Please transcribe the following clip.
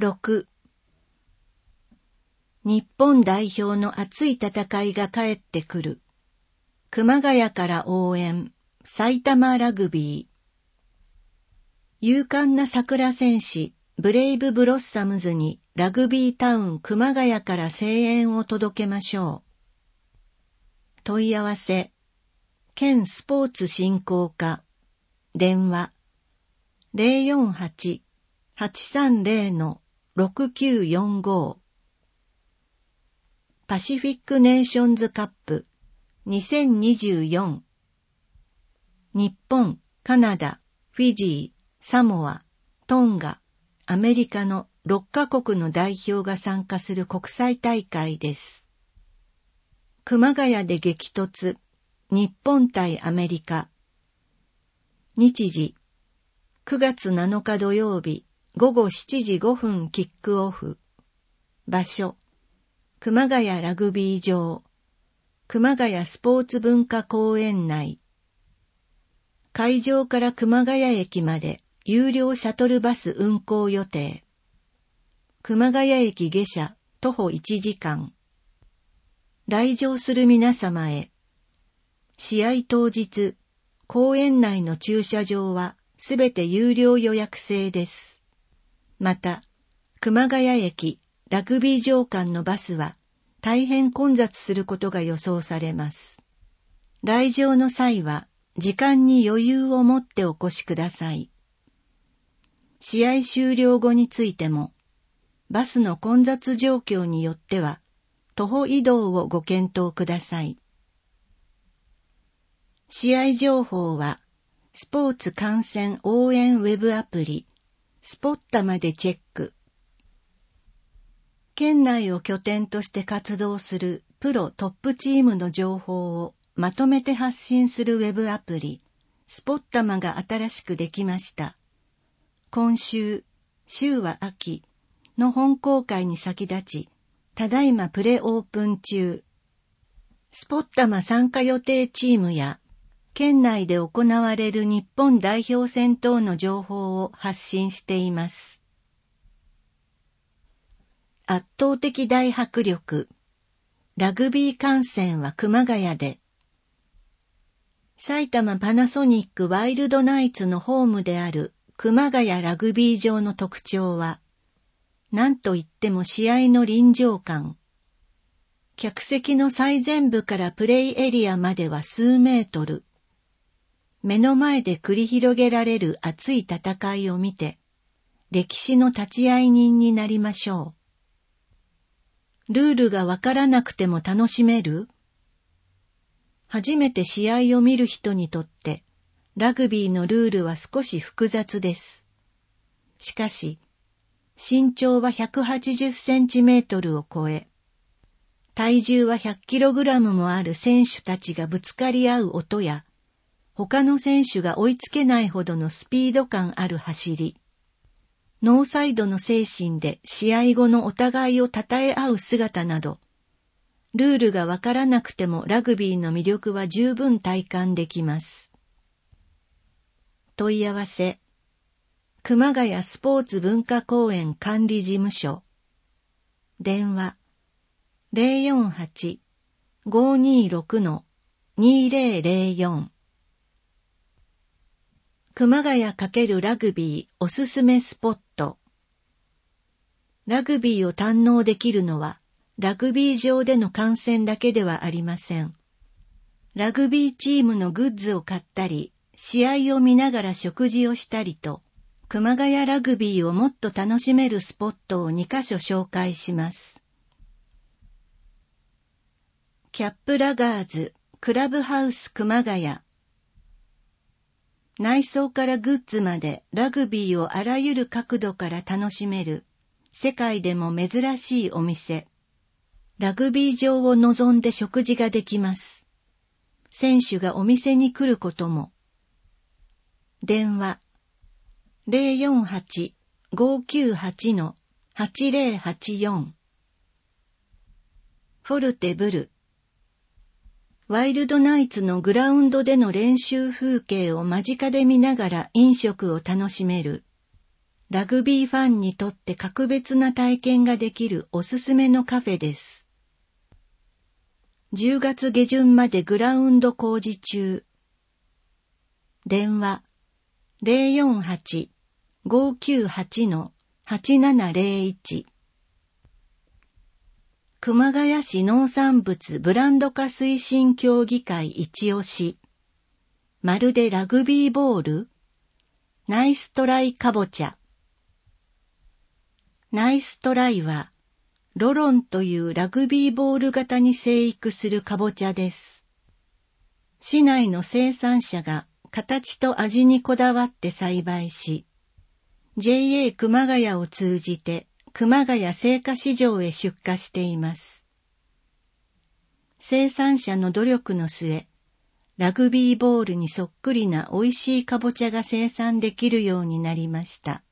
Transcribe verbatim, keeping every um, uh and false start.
ろく、日本代表の熱い戦いが帰ってくる。熊谷から応援、埼玉ラグビー。勇敢な桜戦士、ブレイブブロッサムズにラグビータウン熊谷から声援を届けましょう。問い合わせ、県スポーツ振興課、電話、ゼロよんはち はちさんゼロ ろくきゅうよんご。パシフィックネーションズカップにせんにじゅうよん。日本、カナダ、フィジー、サモア、トンガ、アメリカのろっカ国の代表が参加する国際大会です。熊谷で激突、日本対アメリカ。日時、くがつなのか土曜日、ごごしちじごふんキックオフ。場所、熊谷ラグビー場、熊谷スポーツ文化公園内。会場から熊谷駅まで有料シャトルバス運行予定。熊谷駅下車徒歩いちじかん。来場する皆様へ。試合当日、公園内の駐車場はすべて有料予約制です。また、熊谷駅ラグビー場間のバスは大変混雑することが予想されます。来場の際は時間に余裕を持ってお越しください。試合終了後についても、バスの混雑状況によっては徒歩移動をご検討ください。試合情報はスポーツ観戦応援ウェブアプリスポッタまでチェック。県内を拠点として活動するプロトップチームの情報をまとめて発信するウェブアプリスポッタマが新しくできました。今週、週は秋の本公開に先立ち、ただいまプレオープン中。スポッタマ参加予定チームや県内で行われる日本代表戦等の情報を発信しています。圧倒的大迫力。ラグビー観戦は熊谷で。埼玉パナソニックワイルドナイツのホームである熊谷ラグビー場の特徴は、何といっても試合の臨場感。客席の最前部からプレイエリアまでは数メートル。目の前で繰り広げられる熱い戦いを見て、歴史の立ち会い人になりましょう。ルールがわからなくても楽しめる？初めて試合を見る人にとって、ラグビーのルールは少し複雑です。しかし、身長はひゃくはちじゅっセンチメートルを超え、体重はひゃくキログラムもある選手たちがぶつかり合う音や、他の選手が追いつけないほどのスピード感ある走り、ノーサイドの精神で試合後のお互いを称え合う姿など、ルールがわからなくてもラグビーの魅力は十分体感できます。問い合わせ、熊谷スポーツ文化公園管理事務所。電話、ゼロよんはち ごにろく にゼロゼロよん。熊谷×ラグビーおすすめスポット。ラグビーを堪能できるのは、ラグビー場での観戦だけではありません。ラグビーチームのグッズを買ったり、試合を見ながら食事をしたりと、熊谷ラグビーをもっと楽しめるスポットをにカ所紹介します。キャップラガーズクラブハウス熊谷。内装からグッズまでラグビーをあらゆる角度から楽しめる世界でも珍しいお店。ラグビー場を望んで食事ができます。選手がお店に来ることも。電話ゼロよんはち ごきゅうはち はちゼロはちよん。フォルテブル。ワイルドナイツのグラウンドでの練習風景を間近で見ながら飲食を楽しめる。 ラグビーファンにとって格別な体験ができるおすすめのカフェです。じゅうがつげじゅんまでグラウンド工事中。電話 ゼロよんはち ごきゅうはち はちななゼロいち。熊谷市農産物ブランド化推進協議会一押し。まるでラグビーボール？ナイストライかぼちゃ。ナイストライは、ロロンというラグビーボール型に生育するかぼちゃです。市内の生産者が形と味にこだわって栽培し、ジェイエー 熊谷を通じて熊谷青果市場へ出荷しています。生産者の努力の末、ラグビーボールにそっくりな美味しいかぼちゃが生産できるようになりました。